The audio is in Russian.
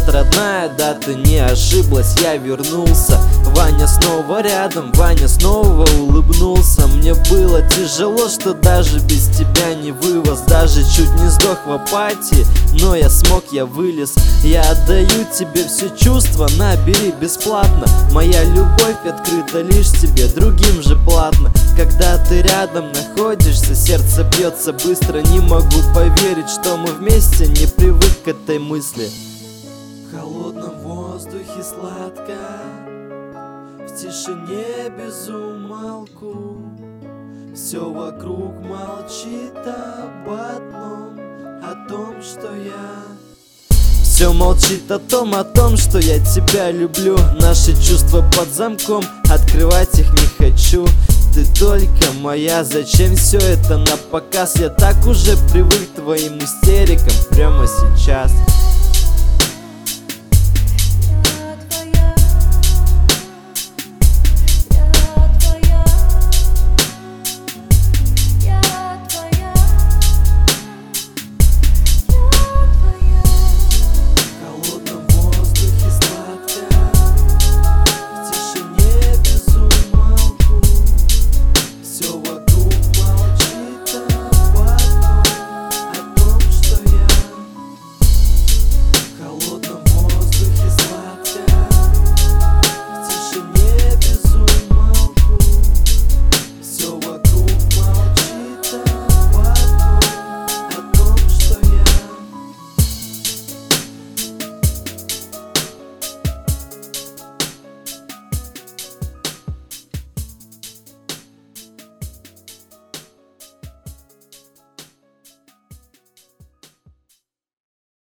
Привет, родная, да ты не ошиблась, я вернулся. Ваня снова рядом, Ваня снова улыбнулся. Мне было тяжело, что даже без тебя не вывоз. Даже чуть не сдох в апатии, но я смог, я вылез. Я отдаю тебе все чувства, на, бери бесплатно. Моя любовь открыта лишь тебе, другим же платно. Когда ты рядом находишься, сердце бьется быстро. Не могу поверить, что мы вместе, не привык к этой мысли. В холодном воздухе сладко, в тишине без умолку. Все вокруг молчит об одном, о том, что я. Все молчит о том, что я тебя люблю. Наши чувства под замком, открывать их не хочу. Ты только моя, зачем все это на показ? Я так уже привык к твоим истерикам прямо сейчас.